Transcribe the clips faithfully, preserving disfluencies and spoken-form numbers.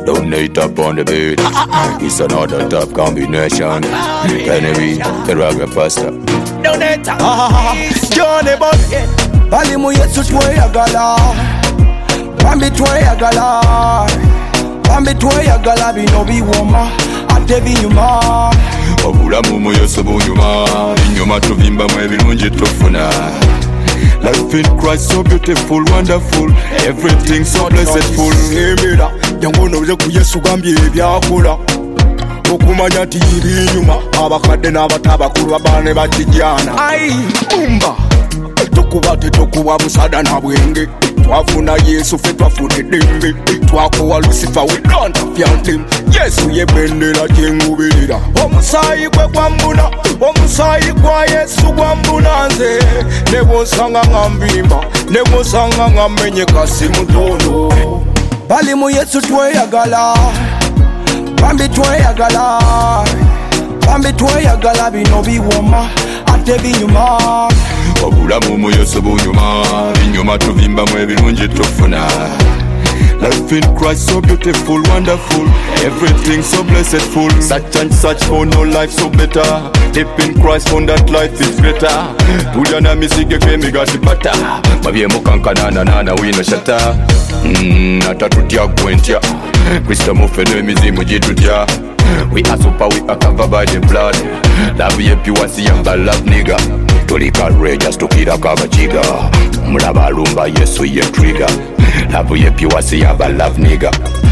donate up on the beat. It's another tough combination. Anyway, the ragga pasta. Donate up. Johnny Bucket. Balimu Yesu tweyagala, bambi tweyagala, bambi tweyagala bino biwoma ate binyuma. Obulamu mu Yesu bunyuma, binyuma tuvimbamu ebirungi tufuna. Life in Christ so beautiful, wonderful, everything so blessedful. Emera jangu noze ku Yesu gambye ebyakola, okumanya nti ibinyuma abakadde n'abatabakulu abaana bakijjana. Ai bumba tukuba tetukuba busada na bwenge, twafuna Yesu fe twafuna eddembe, twakowa Lucifer we don't have him. Yesu ye bendera gyengubirira, omusaayi gwe gwambuna, omusaayi gwa Yesu gwambuna nze, ne bw'osanga ngambimba, ne bw'osanga ngamenyeka si mutono. Bali mu Yesu tweyagala, bambi tweyagala, bambi tweyagala bino biwoma ate binyuma. Obulamu mu Yesu bunyuma, binyuma tuvimbamu ebirungi tufuna. Life in Christ so beautiful, wonderful, everything so blessedful. Such and such for no life so better. Deep in Christ found that life is greater. Tuliana misige kemi gati bata, mabye mukankana na nana wino shata. Mmm, natatutya gwentya, Kristo mufeno emizimu jitutya. We are super, we are covered by the blood. Love ye pure, see yamba love nigga. Tuli courageous to kira kava chiga. Mulaba lumba Yesu ye trigger. Love ye pure, see yamba love nigga.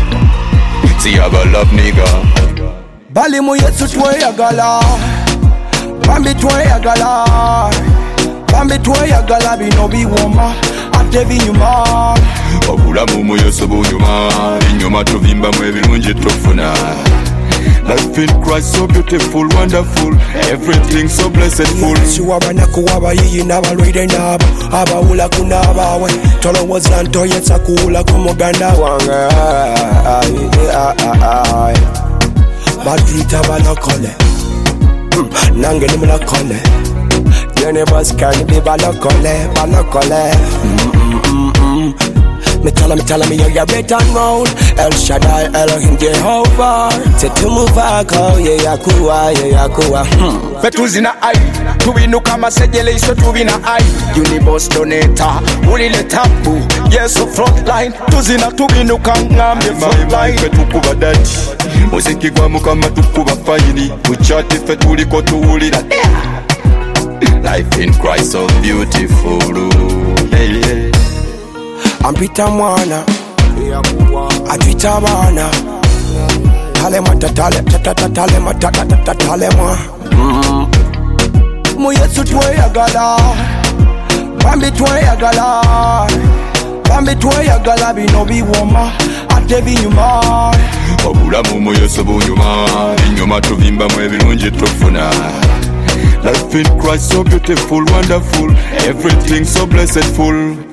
See yamba love nigga. Bali mu Yesu tweyagala, bambi tweyagala, bambi tweyagala bino biwoma ate binyuma. Obulamu mu Yesu bunyuma, binyuma tuvimbamu ebirungi tufuna. Life in Christ so beautiful, wonderful, everything so blessedful. Siwabanaku abayiyi n'abalwaire n'abo abawula ku n'abaawe, tolowooza ntoyesa kuwula ku muganda wange. Batuyita balokole, nange ni mulokole, yene bosikani be balokole, balokole. Me tell me, tell me, you're your written round. El Shaddai, Elohim, Jehovah. Say to move back, oh yeah, Yakuwa, yeah, Yakuwa. Hmm. Fetuzina ai, tubinuka masejele iso tubina ai. Unibos doneta, ulile tapu. Yesu frontline, tuzina tubinuka ngambye frontline. Fetukuba dati, muziki gwa mukama tukuba fayini. Muchati fetuliko tuwulira. Life in Christ so beautiful. Hey, hey. Ampita mwana, atwita bana, talema tatale tatata talema tatata talema. Mu Yesu tweyagala, bambi tweyagala, bambi tweyagala bino biwoma ate binyuma. Obulamu mu Yesu bunyuma, binyuma tuvimbamu ebirungi tufuna. Life in Christ so beautiful, wonderful, everything so blessedful.